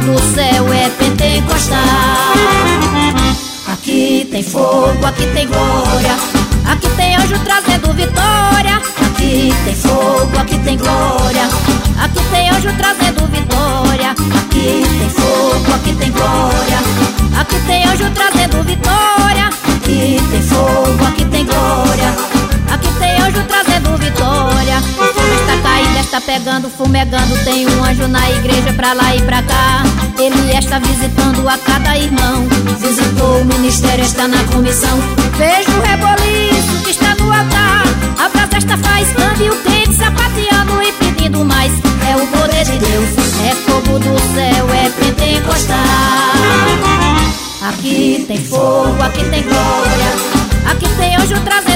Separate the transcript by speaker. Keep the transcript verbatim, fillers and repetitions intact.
Speaker 1: do céu é pentecostal. Aqui tem fogo, aqui tem glória, aqui tem anjo trazendo vitória. Aqui tem fogo, aqui tem glória, aqui tem anjo trazendo vitória. Aqui tem fogo, aqui tem glória, aqui tem anjo trazendo vitória. Aqui tem fogo, aqui tem glória, aqui tem anjo trazendo vitória. O fogo está caindo, está pegando, fumegando. Tem um anjo na igreja pra lá e pra cá. Ele está visitando a cada irmão. Visitou o ministério, está na comissão. Veja o reboliço que está no altar. A brasa está faiscando e o crente sapateando e pedindo mais. É o poder de Deus, é fogo do céu, é pentecostal. Aqui tem fogo, aqui tem glória, aqui tem anjo trazendo